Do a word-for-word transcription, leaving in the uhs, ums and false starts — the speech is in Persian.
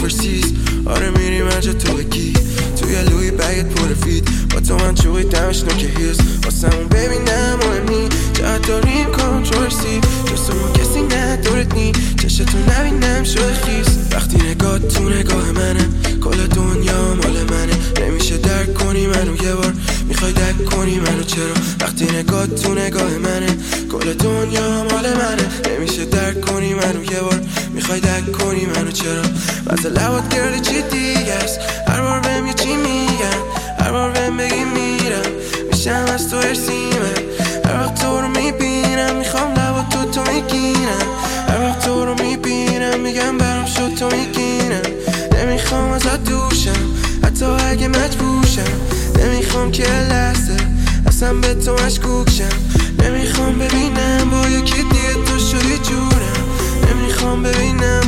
اوورسیز. آره میری من جا تو بگی توی لوی بگت پر فید با تو من چوی دمش نوکه هیز واسه اون ببینم مهمی جهت داریم کنترسی جستمون کسی ندارت نی چشتو نبینم شده خیز وقتی نگاه تو نگاه منه کل دنیا مال منه نمیشه درک کنی منو یه بار میخوای درک کنی منو چرا وقتی نگاه تو نگاه منه کل دنیا مال منه نمیشه درک کنی منو یه بار میخوای درک کنی منو چرا واسه لبات گرد چی دیگه است هر بار بهم یه چی میگن هر بار بهم بگی میرم میشم از تو ارسیمه هر وقت تو رو میبینم میخوام لبات تو تو میگیرم هر وقت تو رو میبینم میگم برام شد تو میگیرم نمیخوام ازت دوشم حتی اگه مجبورشم نمیخوام که لحظه اصلا به تو مشکوکشم نمیخوام ببینم با یکی دیگه تو شدی جورم نمیخوام ببینم